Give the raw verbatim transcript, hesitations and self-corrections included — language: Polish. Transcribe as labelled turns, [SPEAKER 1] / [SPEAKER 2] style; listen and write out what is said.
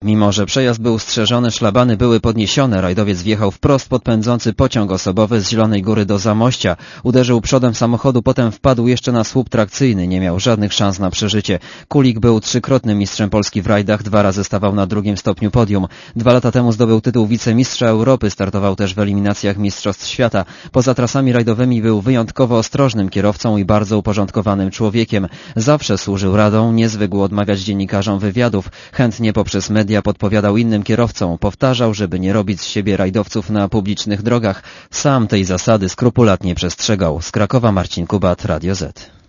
[SPEAKER 1] Mimo że przejazd był strzeżony, szlabany były podniesione, rajdowiec wjechał wprost pod pędzący pociąg osobowy z Zielonej Góry do Zamościa. Uderzył przodem samochodu, potem wpadł jeszcze na słup trakcyjny. Nie miał żadnych szans na przeżycie. Kulik był trzykrotnym mistrzem Polski w rajdach, dwa razy stawał na drugim stopniu podium. Dwa lata temu zdobył tytuł wicemistrza Europy, startował też w eliminacjach Mistrzostw Świata. Poza trasami rajdowymi był wyjątkowo ostrożnym kierowcą i bardzo uporządkowanym człowiekiem. Zawsze służył radą, nie zwykł odmawiać dziennikarzom wywiadów. Chętnie poprzez media podpowiadał innym kierowcom. Powtarzał, żeby nie robić z siebie rajdowców na publicznych drogach. Sam tej zasady skrupulatnie przestrzegał. Z Krakowa Marcin Kubat, Radio Z.